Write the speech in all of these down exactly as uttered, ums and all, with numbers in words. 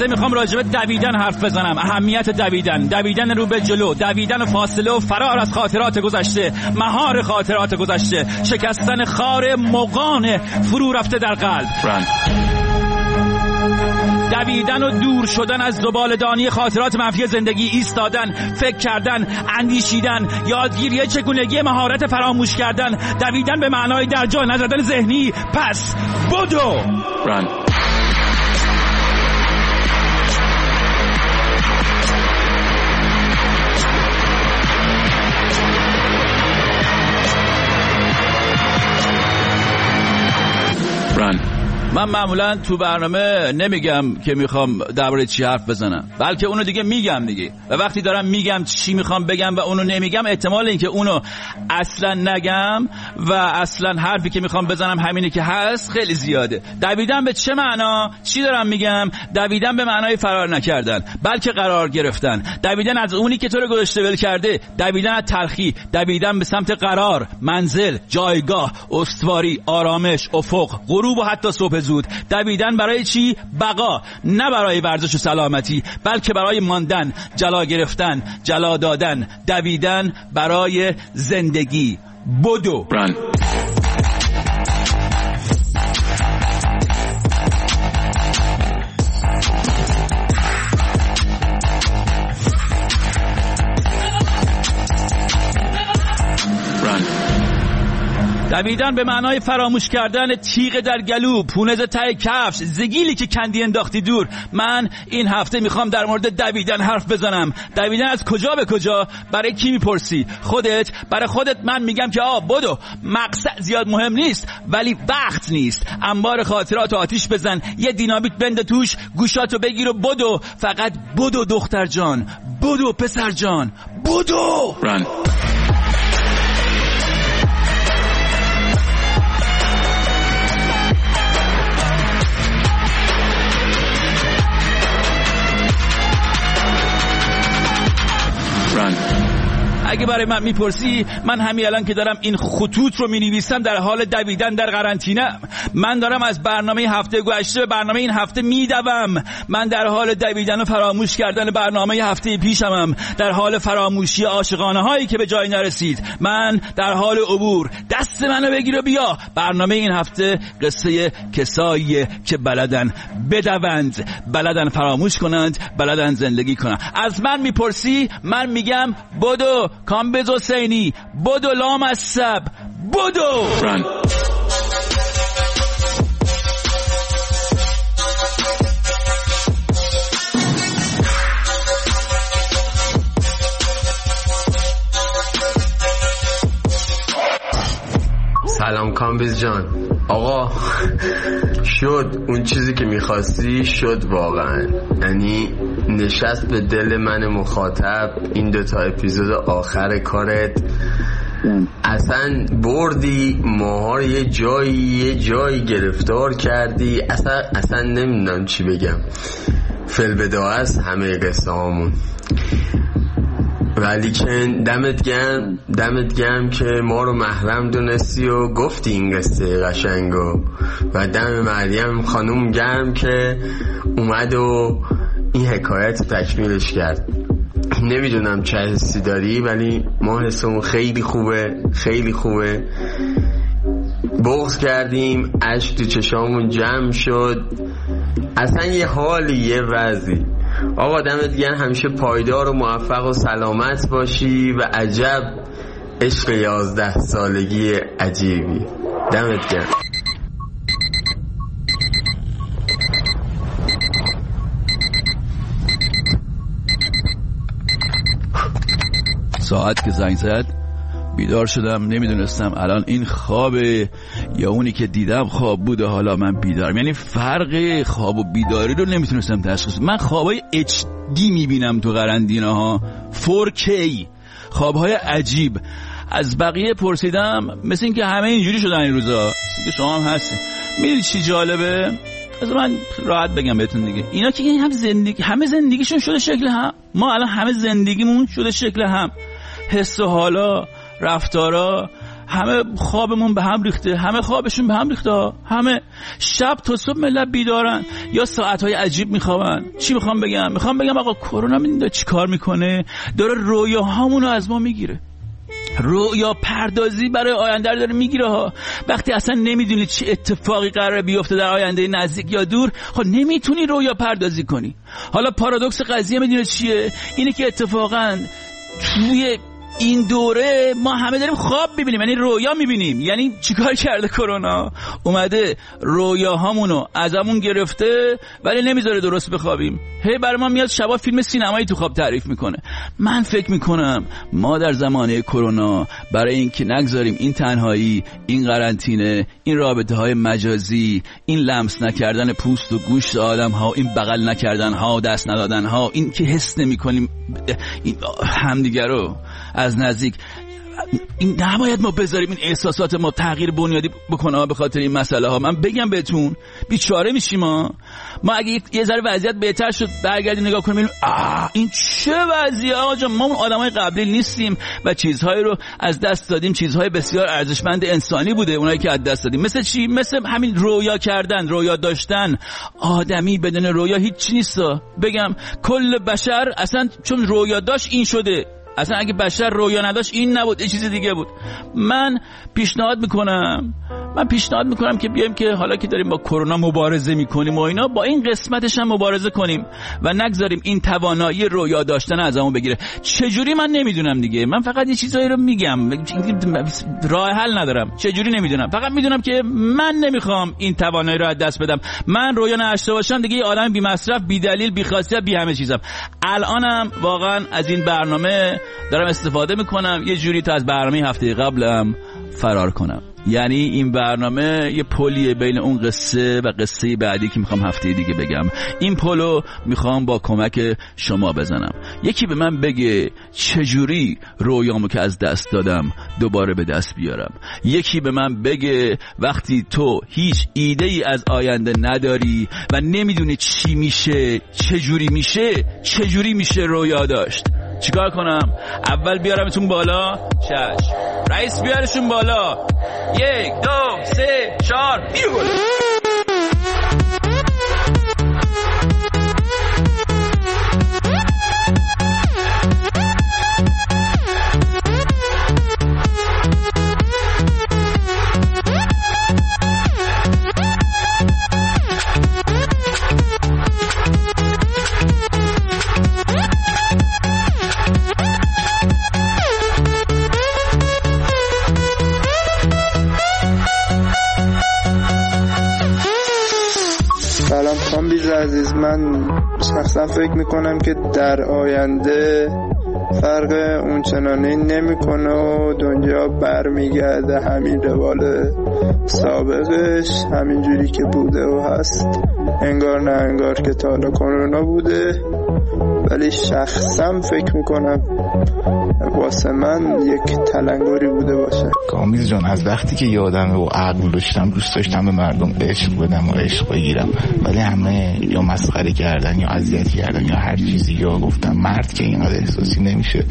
میخوام راجع به دویدن حرف بزنم. اهمیت دویدن، دویدن رو به جلو، دویدن فاصله و فرار از خاطرات گذشته، مهار خاطرات گذشته، شکستن خار مغان فرو رفته در قلب. رن. دویدن و دور شدن از زباله‌دانی خاطرات منفی زندگی، ایستادن، فکر کردن، اندیشیدن، یادگیری چگونگی مهارت فراموش کردن، دویدن به معنای در جا نزدن ذهنی. پس بدو. رن. رن. من معمولا تو برنامه نمیگم که میخوام درباره چی حرف بزنم، بلکه اونو دیگه میگم دیگه. و وقتی دارم میگم چی میخوام بگم و اونو نمیگم، احتمال اینکه اونو اصلا نگم و اصلا حرفی که میخوام بزنم همینه که هست خیلی زیاده. دویدن به چه معنا؟ چی دارم میگم؟ دویدن به معنای فرار نکردن، بلکه قرار گرفتن. دویدن از اونی که تو رو گذاشته ول کرده، دویدن از تلخی، دویدن به سمت قرار، منزل، جایگاه، استواری، آرامش، افق، غروب و حتی صبح زود. دویدن برای چی؟ بقا، نه برای ورزش و سلامتی، بلکه برای ماندن، جلا گرفتن، جلا دادن. دویدن برای زندگی. بدو. رن. دویدن به معنای فراموش کردن تیغ در گلو، پونز ته کفش، زگیلی که کندی انداختی دور. من این هفته میخوام در مورد دویدن حرف بزنم. دویدن از کجا به کجا؟ برای کی میپرسی؟ خودت؟ برای خودت من میگم که آ بدو. مقصد زیاد مهم نیست، ولی وقت نیست. انبار خاطرات آتیش بزن، یه دینامیت بند توش، گوشاتو بگیر و بدو. فقط بدو دختر جان، بدو پسر جان، بدو. رن. اگه برای من میپرسی، من همین الان که دارم این خطوط رو مینویسم در حال دویدن در قرنطینه. من دارم از برنامه هفته گذشته به برنامه این هفته میدوم. من در حال دویدن و فراموش کردن برنامه هفته پیشمم، در حال فراموشی عاشقانه هایی که به جای نرسید. من در حال عبور. دست منو بگیر و بیا. برنامه این هفته قصه کساییه که بلدن بدوند، بلدن فراموش کنند، بلدن زندگی کنند. از من میپرسی، من میگم بدو کامبز حسینی، بدو لام از سب، بدو. رن. سلام کامبیز جان. آقا شد اون چیزی که میخواستی، شد واقعا. یعنی نشست به دل من مخاطب این دوتا اپیزود آخر کارت. اصلا بردی ماها رو یه جایی یه جایی گرفتار کردی. اصلا اصلا نمیدونم چی بگم. فلبدا است همه قصه هامون. ولی که دمت گرم، دمت گرم که ما رو محرم دونستی و گفتی این قصه قشنگو. و دم مریم خانوم گرم که اومد و این حکایت تکمیلش کرد. نمیدونم چه حسی داری، ولی ما حسمون خیلی خوبه، خیلی خوبه. بغض کردیم، اشک تو چشامون جمع شد. اصلا یه حالی، یه وضعی. آقا دمت گرم، همیشه پایدار و موفق و سلامت باشی و عجب عشق یازده سالگی عجیبی. دمت گرم. ساعت که زنگ زد بیدار شدم. نمیدونستم الان این خوابه یا اونی که دیدم خواب بوده حالا من بیدارم. یعنی فرق خواب و بیداری رو نمیتونستم تشخیص. من خوابای اچ دی میبینم تو قرنطینه ها، فور کی، خوابهای عجیب. از بقیه پرسیدم، مثل این که همه اینجوری شدن این روزا، مثل که شما هم هستی. میدونی چی جالبه؟ از من راحت بگم بهتون دیگه، اینا که هم زندگی همه زندگیشون شده شکل هم. ما الان همه زندگیمون شده شکل هم. حس و حالا، رفتارا، همه خوابمون به هم ریخته، همه خوابشون به هم ریخته، همه شب تا صبح ملت بیدارن یا ساعتهای عجیب میخوابن. چی میخوام بگم؟ میخوام بگم آقا کرونا میدونی چی کار میکنه؟ داره رویاهامونو از ما میگیره. رویا پردازی برای آینده رو داره میگیره ها. وقتی اصلا نمیدونی چه اتفاقی قراره بیفته در آینده نزدیک یا دور، خب نمیتونی رویا پردازی کنی. حالا پارادوکس قضیه میدونی چیه؟ اینه که اتفاقا توی این دوره ما همه داریم خواب میبینیم، یعنی رویا میبینیم. یعنی چیکار کرده کرونا؟ اومده رویاهامونو ازمون گرفته ولی نمیذاره درست بخوابیم. هی برای ما میاد شبا فیلم سینمایی تو خواب تعریف میکنه. من فکر میکنم ما در زمانه کرونا برای اینکه نگذاریم این تنهایی، این قرنطینه، این رابطه های مجازی، این لمس نکردن پوست و گوشت آدم ها، این بغل نکردن ها، دست ندادن ها، این که حس نمیکنیم همدیگه رو از نزدیک، این نباید ما بذاریم این احساسات ما تغییر بنیادی بکنه به خاطر این مسئله ها. من بگم بهتون بیچاره میشیم ما. ما اگه یه ذره وضعیت بهتر شد برگردیم نگاه کنیم ببینیم آه این چه وضعیه آقا، ما اون آدمای قبلی نیستیم و چیزهایی رو از دست دادیم، چیزهای بسیار ارزشمند انسانی بوده اونایی که از دست دادیم. مثل چی؟ مثل همین رویا کردن، رویا داشتن. آدمی بدون رویا هیچ چیز نیست. بگم کل بشر اصلا چون رویا داشت این شده، اصلا اگه بشر رویا نداشت این نبود، یه چیز دیگه بود. من پیشنهاد میکنم من پیشنهاد میکنم که بیایم که حالا که داریم با کرونا مبارزه میکنیم و اینا، با این قسمتش هم مبارزه کنیم و نگذاریم این توانایی رویا داشتن ازمون بگیره. چجوری من نمیدونم دیگه، من فقط یه چیزایی رو میگم، راه حل ندارم. چجوری نمیدونم، فقط میدونم که من نمیخوام این توانایی رو از دست بدم. من رویا نداشته باشم دیگه یه آدم بی مصرف، بی دلیل، بی خاصیت، بی همه چیزم. الانم واقعا از این برنامه دارم استفاده میکنم یه جوری تا از برنامه هفته قبلم فرار کنم. یعنی این برنامه یه پلیه بین اون قصه و قصه بعدی که میخوام هفته دیگه بگم. این پلو میخوام با کمک شما بزنم. یکی به من بگه چجوری رویامو که از دست دادم دوباره به دست بیارم. یکی به من بگه وقتی تو هیچ ایده ای از آینده نداری و نمیدونی چی میشه، چجوری میشه، چجوری میشه رویا داشت. چیکار کنم؟ اول بیارمتون بالا؟ چشم. رئیس بیارشون بالا. یک دو سه چهار بیا بالا. عزیز، من شخصا فکر میکنم که در آینده فرق اون چنانی نمیکنه و دنیا برمیگرده همین روال سابقش، همین جوری که بوده و هست. انگار نه انگار که تا حالا کرونا بوده، ولی شخصا فکر میکنم واسه من یک تلنگری بوده باشه. کامیز جان، از وقتی که یادمه و عقل داشتم دوست داشتم به مردم عشق بدم و عشق بگیرم، ولی همه یا مسخره کردن یا اذیت کردن یا هر چیزی، یا گفتم مرد که اینقدر احساسی نمیشه.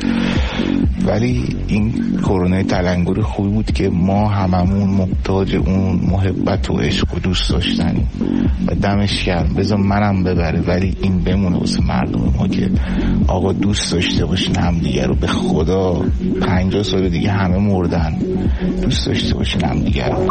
ولی این کرونا تلنگر خوبی بود که ما هممون محتاج اون محبت و عشق و دوست داشتنیم و دمش گرم. بذار منم ببره ولی این بمونه واسه مردم ما که آقا دوست داشته باشین همدیگه رو. به خدا پنجاه سال دیگه همه مردن، دوست داشته باشین همدیگه رو.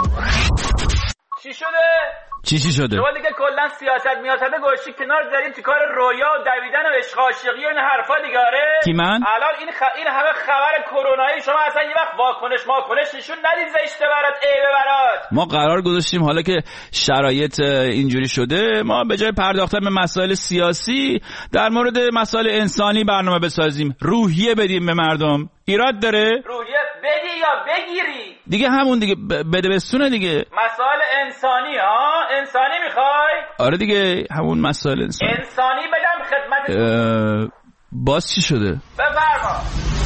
چی شده؟ چی چی شده؟ شما دیگه کلا سیاست میاست گوشی کنار زدین تو کار رویا و دویدن و عشق عاشقی و این حرفا دیگه. آره کی من؟ الان این خ... این همه خبر کرونایی شما اصلا یه وقت واکنش واکنش نشون ندید زشته برات، عیبه برات. ما قرار گذاشتیم حالا که شرایط اینجوری شده ما به جای پرداختن به مسائل سیاسی در مورد مسائل انسانی برنامه بسازیم، روحیه بدیم به مردم. ایراد داره؟ روحیه بدی یا بگیری دیگه، همون دیگه بده بستونه دیگه. مسائل انسانی ها، انسانی میخوای؟ آره دیگه همون مسائل انسانی. انسانی بدم خدمت. باز چی شده؟ بفرما.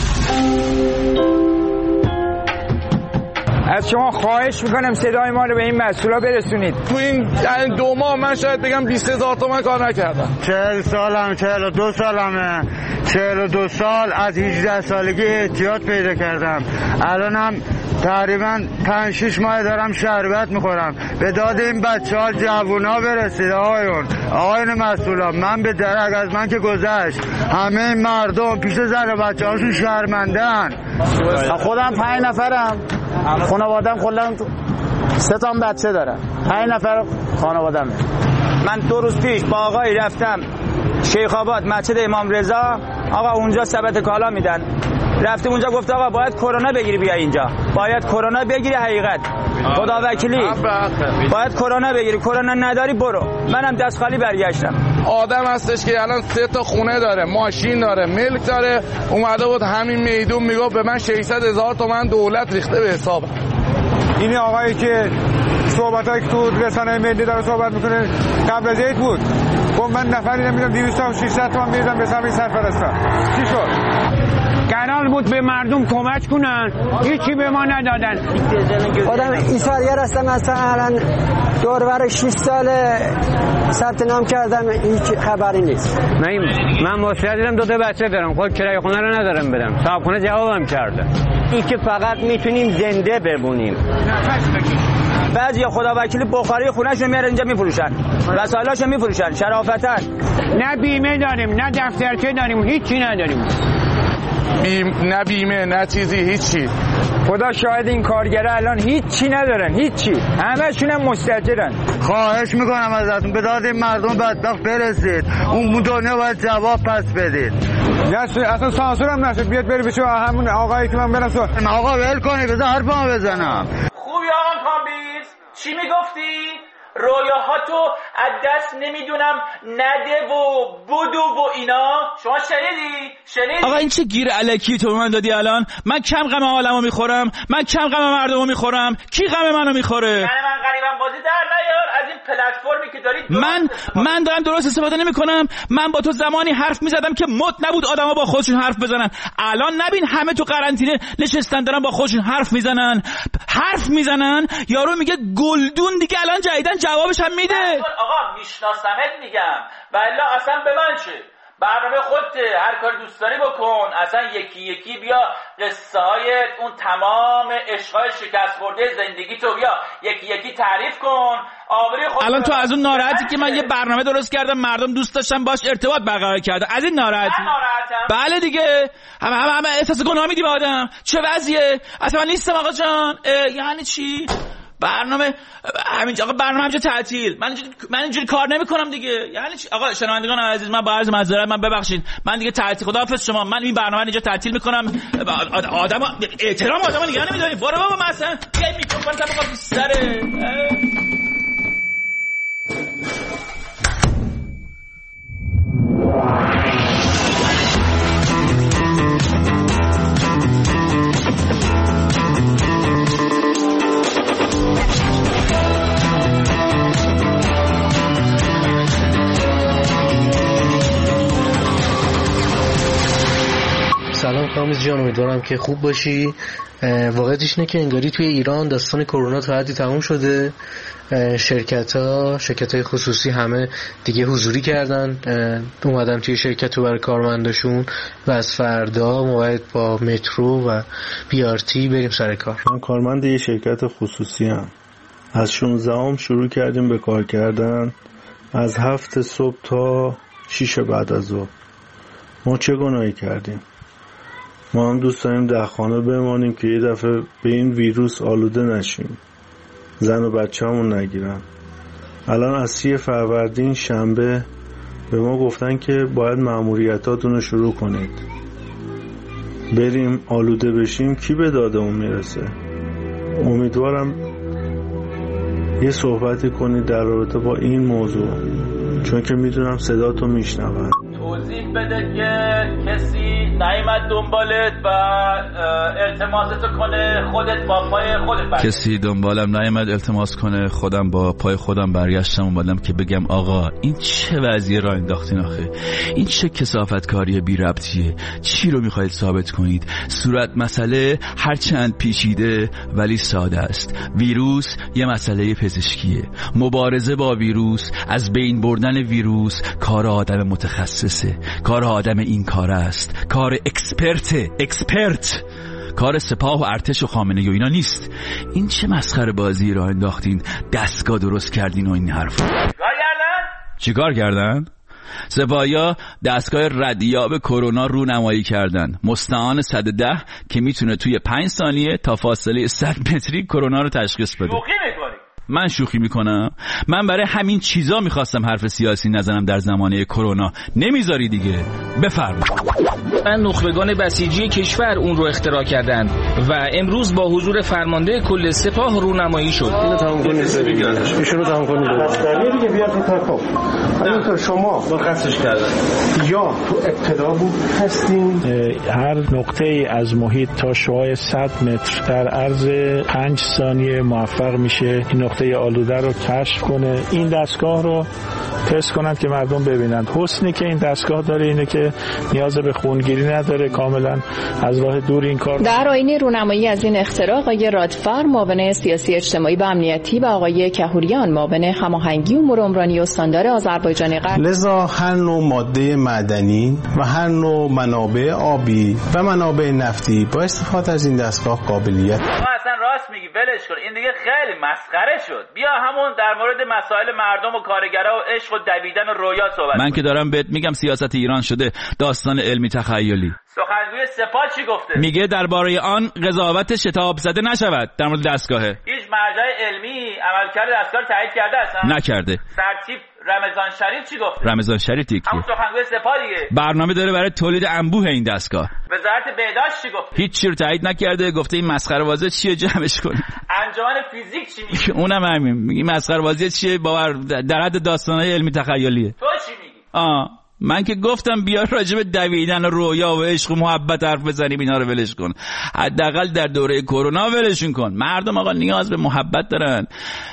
از شما خواهش میکنم صدای ما رو به این مسئولا برسونید. تو این دو ماه من شاید بگم بیست هزار تومن کار نکردم. چهل سالم، چهل و دو سالمه. چهل و دو سال از هجده سالگی احتیاط پیدا کردم. الانم تقریبا پنج شش ماه دارم شربت میخورم. به داد این بچه ها جوونا برسید. آقایون آقایون مسئولا، من به درک از من که گذشت، همه این مردم پیش زن و بچه هاشون شرمندن. خودم پنج نفرم، خانوادم کلا سه تا بچه دارم، پنج نفر خانوادم. من دو روز پیش با آقایی رفتم شیخ آباد مسجد امام رضا، آقا اونجا ثبت کالا میدن. رفتیم اونجا گفت آقا باید کرونا بگیری بیا اینجا، باید کرونا بگیری. حقیقت خدا وکیلی باید کرونا بگیری، کرونا نداری برو. منم دست خالی برگشتم. آدم هستش که الان سه تا خونه داره، ماشین داره، ملک داره، اومده بود همین میدون میگفت به من ششصد هزار تومان دولت ریخته به حسابم. این آقایی که صحبتایی که تو رسانه ملی داره صحبت میکنه قبل از عید بود، گفت من نفری نمیدونم دویست تا ششصد تومان میریزم به سمت سرپرستان. چی شد؟ قرار بود به مردم کمک کنن، هیچی به ما ندادن. خودم ایساریار هستم، اصلا الان دوربر شش سال ثبت نام کردم، هیچ خبری نیست. من من مستعدم، دو تا بچه دارم، خود کرایه خونه رو ندارم بدم. صاحبخونه جوابم کرده. این که فقط میتونیم زنده بمونیم. بعضی خدا وکیلی بخاری خونه‌شون میارن اینجا میفروشن، وسایلاشو میفروشن شرافتن. نه بیمه داریم، نه دفترچه داریم، هیچی نداریم. بیم نه بیمه نه چیزی، هیچی. خدا شاهد این کارگره الان هیچی ندارن، هیچی، همه‌شون هم مستاجرن. خواهش میکنم ازتون به داد این مردم بدبخت برسید، اون دنیا باید جواب پس بدید. اصلا سانسور هم نشد بیاد بری بشه همون آقایی که من برم سو. آقا ول کنی بذار حرفمو بزنم. خوبی آقا کامبیز، چی میگفتی؟ رویاهاتو از دست نمیدونم نده و بدو و اینا. شما شنیدی؟ شنیدی؟ آقا این چه گیر الکی تو من دادی الان؟ من کم غم عالمو میخورم، من کم غم مردمو میخورم، کی غم منو میخوره؟ من من غریبم بازی در نیار از این پلتفرمی که دارید. من من دارم درست استفاده نمیکنم. من با تو زمانی حرف میزدم که مد نبود آدما با خودشون حرف بزنن. الان نبین همه تو قرنطینه نشستن دارن با خودشون حرف میزنن. حرف میزنن، یارو میگه گلدون دیگه الان جدیدن جوابش هم میده. آقا میشناسمت میگم، والا اصلا به من چه؟ برنامه خودت، هر کاری دوست داری بکن. اصلا یکی یکی بیا قصه های اون تمام عشقای شکست خورده زندگی تو بیا یکی یکی تعریف کن. آبروی خودت. الان تو از اون ناراحتی که من یه برنامه درست کردم مردم دوست داشتن باش ارتباط برقرار کردن، از این ناراحتی؟ ناراحتم. بله دیگه، همه همه همه احساس گناه میدی به آدم. چه وضعیه؟ اصلا من نیستم آقا جان. یعنی چی؟ برنامه همینجا آقا، برنامه همینجا تعطیل. من اینجوری من اینجوری کار نمی‌کنم دیگه. یعنی چی؟ آقا شنوندگان عزیز، من با عرض معذرت، من ببخشید، من دیگه تعطیل. خداحافظ شما. من این برنامه اینجا تعطیل می‌کنم. آدم احترام آدمو نگاه نمی‌داری. برو بابا مثلا یه میکروفون تا بگم سره. سلام کامیز جان، امیدوارم که خوب باشی. واقعیتش اینه که انگاری توی ایران داستان کرونا تا حدی تموم شده. شرکت ها شرکت های خصوصی همه دیگه حضوری کردن، اومدن توی شرکت رو برای کارمنداشون و از فردا موعد با مترو و بی آر تی بریم سر کار. من کارمند یه شرکت خصوصی هم. از شانزدهم شروع کردیم به کار کردن، از هفت صبح تا شیش بعد از ظهر. ما چه گناهی کردیم؟ ما هم دوست داریم در خانه بمانیم که یه دفعه به این ویروس آلوده نشیم، زن و بچه همون نگیرن. الان از سی فروردین شنبه به ما گفتن که باید مأموریتاتون رو شروع کنید، بریم آلوده بشیم. کی به دادمون میرسه؟ امیدوارم یه صحبتی کنید در رابطه با این موضوع، چون که میدونم صداتو میشنون. توضیح بده که کسی نیامد دنبالت و التماست کنه، خودت با پای خودت برگشت. کسی دنبالم نیامد التماس کنه، خودم با پای خودم برگشتم اومدم که بگم آقا این چه وضعیه راه انداختین آخه؟ این چه کثافت کاری بی ربطیه؟ چی رو میخواید ثابت کنید؟ صورت مسئله هرچند پیچیده ولی ساده است. ویروس یه مسئله پزشکیه. مبارزه با ویروس، از بین بردن ویروس کار آدم متخصصه، کار آدم این کار است، کار اکسپرت اکسپرت کار سپاه و ارتش و خامنه‌ای و اینا نیست. این چه مسخره بازی راه انداختین، دستگاه درست کردین و این حرفا. چیکار کردن؟ چیکار کردن؟ سپاهیا دستگاه ردیاب کرونا رو نمایی کردن، مستعان صد و ده که میتونه توی پنج ثانیه تا فاصله صد متری کرونا رو تشخیص بده. شوخی میکنی؟ من شوخی میکنم؟ من برای همین چیزا میخواستم حرف سیاسی نزنم در زمانه کرونا. نمیذاری دیگه. بفرمایید. من نخبگان بسیجی کشور اون رو اختراع کردن و امروز با حضور فرمانده کل سپاه رونمایی شد. اینو تمام کنید. ایشون رو تمام کنید. دلیلی دیگه بیاد تو تاکو. اینطور شما مرخصش کردن یا تو ابتدا بود هستین؟ هر نقطه ای از محیط تا شعاع صد متر در عرض پنج ثانیه موفق میشه این نقطه آلوده رو کشف کنه. این دستگاه رو تست کنند که مردم ببینند. حسنی که این دستگاه داره اینه که نیاز به خونگیری نداره، کاملا از راه دور این کار. در آینه رونمایی از این اختراع آقای رادفر معاون سیاسی اجتماعی و امنیتی و آقای کهوریان معاون هماهنگی امور عمرانی استاندار آذربایجان غرب. لذا هر نوع ماده معدنی و هر نوع منابع آبی و منابع نفتی با استفاده از این دستگاه قابلیت. اصلا راست میگی، ولش کن، این دیگه خیلی مسخره شد. بیا همون در مورد مسائل مردم و کارگرا و عشق و دویدن و رویا صحبت. من که دارم بهت میگم سیاست ایران شده داستان علمی تخیلی. سخنگوی سپاه چی گفته؟ میگه درباره آن قضاوت شتاب زده نشود در مورد دستگاهه. هیچ مرجع علمی عملکرد دستگاه تایید کرده اصلا؟ نکرده. سرتیپ رمضان شریف چی گفته؟ رمضان شریف دیگه همون سخنگوی سپاه دیگه. برنامه داره برای تولید انبوه این دستگاه. وزارت بهداشت چی گفته؟ هیچ چیزی رو تایید نکرده، گفته این مسخره بازی چیه جمعش کنید. انجمن فیزیک چی میگه؟ اونم همین میگه مسخره بازی چیه، باور در حد داستانهای علمی تخیلیه. تو چی میگی؟ آ من که گفتم بیا راجع به دویدن و رویا و عشق و محبت حرف بزنیم، اینا رو ولش کن. حداقل در دوره کرونا ولشون کن. مردم آقا نیاز به محبت دارن،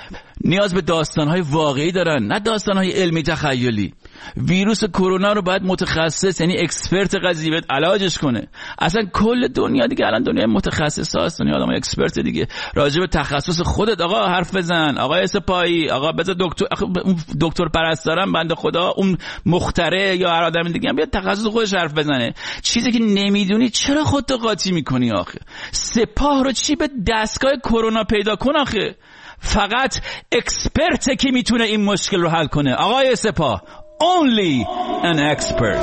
نیاز به داستانهای واقعی دارن، نه داستانهای علمی تخیلی. ویروس کرونا رو باید متخصص، یعنی اکسپرت قضیه بهت علاجش کنه. اصلا کل دنیا دیگه الان دنیا متخصص هست، دنیا آدم اکسپرت دیگه. راجع به تخصص خودت آقا حرف بزن. آقای سپاهی، آقا بذار دکتر اون دکتر پرستارم بنده خدا، اون مخترع یا هر آدم دیگه بیاد تخصص خودش حرف بزنه. چیزی که نمیدونی چرا خودت قاطی میکنی آخه؟ سپاه رو چی به دستگاه کرونا پیدا کن آخه؟ فقط اکسپرته که میتونه این مشکل رو حل کنه. آقای سپاه، only an expert.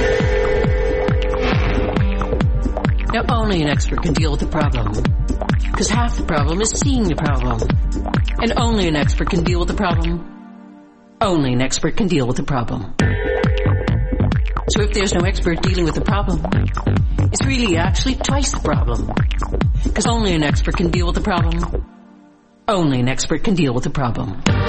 Now only an expert can deal with the problem, because half the problem is seeing the problem, and only an expert can deal with the problem. Only an expert can deal with the problem. So if there's no expert dealing with the problem, it's really actually twice the problem, because only an expert can deal with the problem. Only an expert can deal with the problem.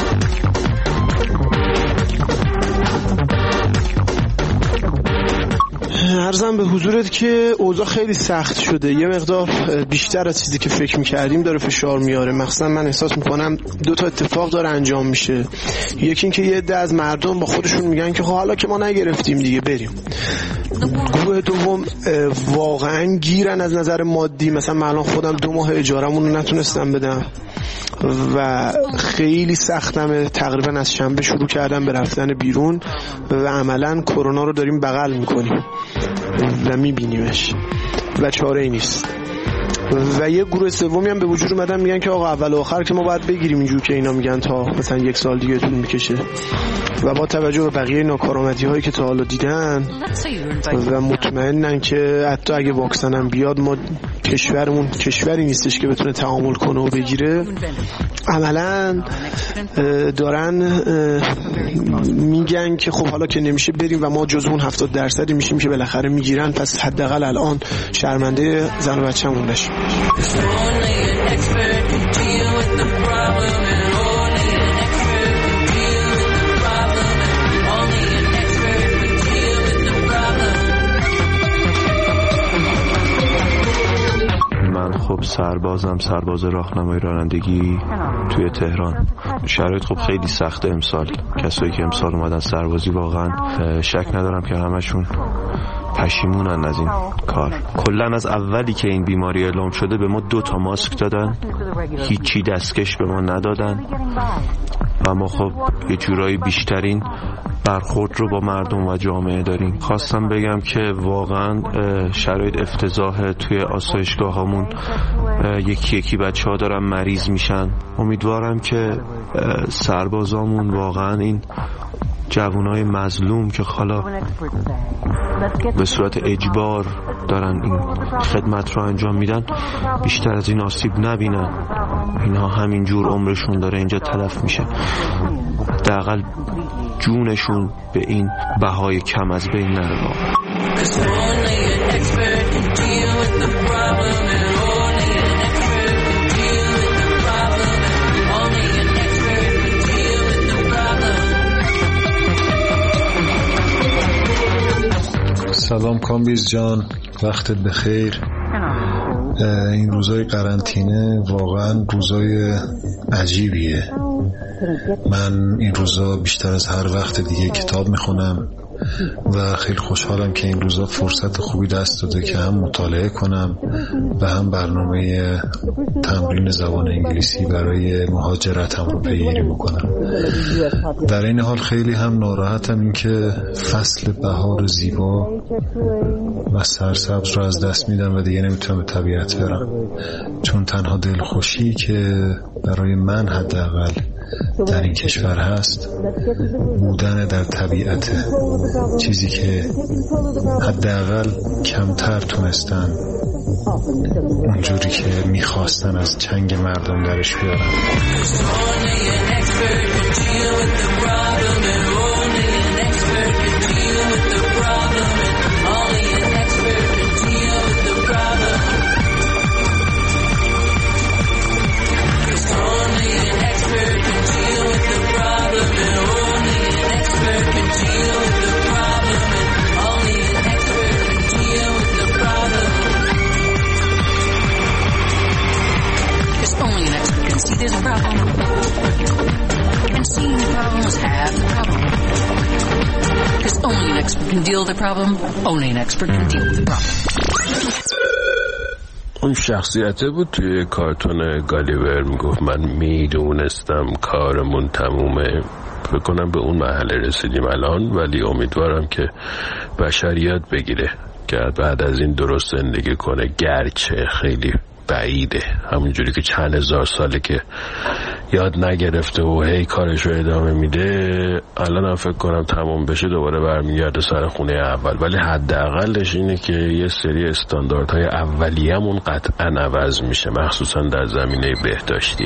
عرضم به حضورت که اوضاع خیلی سخت شده، یه مقدار بیشتر از چیزی که فکر میکردیم داره فشار میاره. مخصوصا من احساس میکنم دو تا اتفاق داره انجام میشه. یکی این که یه عده از مردم با خودشون میگن که خب حالا که ما نگرفتیم دیگه بریم. گروه دوم واقعا گیرن از نظر مادی. مثلا من الان خودم دو ماه اجاره‌مون رو نتونستم بدم و خیلی سختمه. تقریبا از شنبه شروع کردم به رفتن بیرون و عملا کرونا رو داریم بغل میکنیم و میبینیمش و چاره ای نیست. و یه گروه سومی هم به وجود اومدن میگن که آقا اول و آخر که ما باید بگیریم اینجور که اینا میگن تا مثلا یک سال دیگه طول میکشه. و با توجه به بقیه ناکارآمدی هایی که تا حالا دیدن و مطمئنن که حتی اگه واکسن هم بیاد ما کشورمون کشوری نیستش که بتونه تعامل کنه و بگیره. عملا دارن میگن که خب حالا که نمیشه بریم و ما جز اون هفتاد درصدی میشیم که بالاخره میگیرن، پس حداقل الان شرمنده زن و بچه‌مون نشیم. خب سربازم، سرباز راهنمای رانندگی توی تهران. شرایط خب خیلی سخته امسال. کسایی که امسال اومدن سربازی واقعا شک ندارم که همشون پشیمونن از این کار. کلا از اولی که این بیماری اعلام شده به ما دو تا ماسک دادن، هیچی دستکش به ما ندادن و ما خب یه جورایی بیشترین برخورد رو با مردم و جامعه داریم. خواستم بگم که واقعا شرایط افتضاحه. توی آسایشگاهامون یکی یکی بچه ها دارن مریض میشن. امیدوارم که سربازامون واقعا این جوانای مظلوم که حالا به صورت اجبار دارن این خدمت رو انجام میدن بیشتر از این آسیب نبینن. اینها همینجور عمرشون داره اینجا تلف میشه، حداقل جونشون به این بهای کم از بین نره. سلام کامبیز جان، وقتت بخیر. این روزای قرنطینه واقعا روزای عجیبیه. من این روزا بیشتر از هر وقت دیگه کتاب میخونم و خیلی خوشحالم که این روزا فرصت خوبی دست داده که هم مطالعه کنم و هم برنامه تمرین زبان انگلیسی برای مهاجرتم رو پیگیری بکنم. در این حال خیلی هم ناراحتم این که فصل بهار زیبا و سرسبز رو از دست میدم و دیگه نمیتونم به طبیعت برم، چون تنها دلخوشی که برای من حداقل در این کشور هست بودن در طبیعته، چیزی که حداقل کمتر تونستن اونجوری که میخواستن از چنگ مردم درش بیارن. There's a problem, and seeing the problem is half the problem. Because only an expert can deal with the problem. Only an expert can deal with the problem. اون شخصیته بود توی کارتون گالیور میگفت من میدونستم کارمون تمومه. فکر کنم به اون مرحله رسیدیم الان، ولی امیدوارم که بشریت بگیره که بعد از این درست زندگی کنه، گرچه خیلی بعیده. همونجوری که چند هزار ساله که یاد نگرفته و هی کارش رو ادامه میده، الان هم فکر کنم تمام بشه دوباره برمیگرده سر خونه اول. ولی حداقلش اینه که یه سری استانداردهای اولیه‌مون قطعا عوض میشه، مخصوصا در زمینه بهداشتی.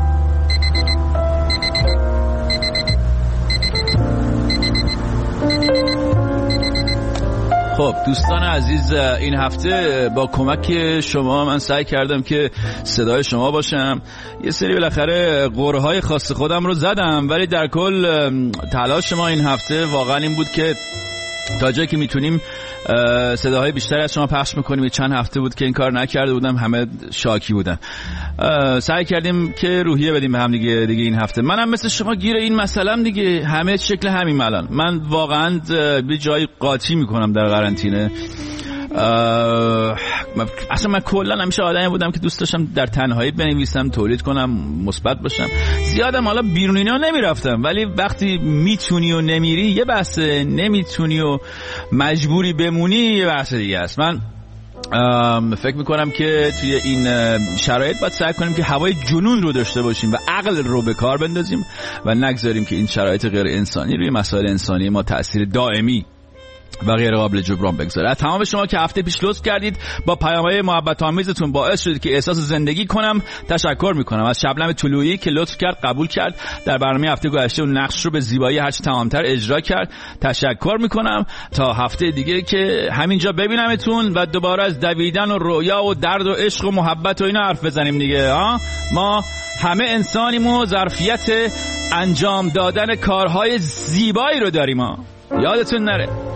خب دوستان عزیز، این هفته با کمک شما من سعی کردم که صدای شما باشم. یه سری بالاخره قرهای خاص خودم رو زدم، ولی در کل تلاش ما این هفته واقعا این بود که تا جایی که میتونیم صداهای بیشتری از شما پخش میکنیم. چند هفته بود که این کار نکرده بودم، همه شاکی بودن. سعی کردیم که روحیه بدیم به هم دیگه. دیگه این هفته منم مثل شما گیر این مسئله‌ام دیگه، همه شکل همین الان. من واقعا به جای قاطی میکنم در قرنطینه. اصلا من کلا همیشه آدمی بودم که دوست داشتم در تنهایی بنویسم، تولید کنم، مثبت باشم. زیادم حالا بیرونینا نمیرفتم، ولی وقتی میتونی و نمیری یه بحثه، نمیتونی و مجبوری بمونی یه بحث دیگه است. من فکر میکنم که توی این شرایط باید سعی کنیم که هوای جنون رو داشته باشیم و عقل رو به کار بندازیم و نگذاریم که این شرایط غیر انسانی روی مسائل انسانی ما تأثیر دائمی و غیر قابل جبران بگذاره. از تمام شما که هفته پیش لطف کردید با پیام‌های محبت آمیزتون باعث شدید که احساس زندگی کنم تشکر میکنم. از شبنم طلوعی که لطف کرد، قبول کرد، در برنامه هفته گذشته اون نقش رو به زیبایی هرچی تمامتر اجرا کرد، تشکر میکنم. تا هفته دیگه که همینجا ببینمتون و دوباره از دویدن و رویا و درد و عشق و محبت و اینا حرف بزنیم دیگه. ها ما همه انسانیم و ظرفیت انجام دادن کارهای زیبایی رو داریم. ها یادتون نره.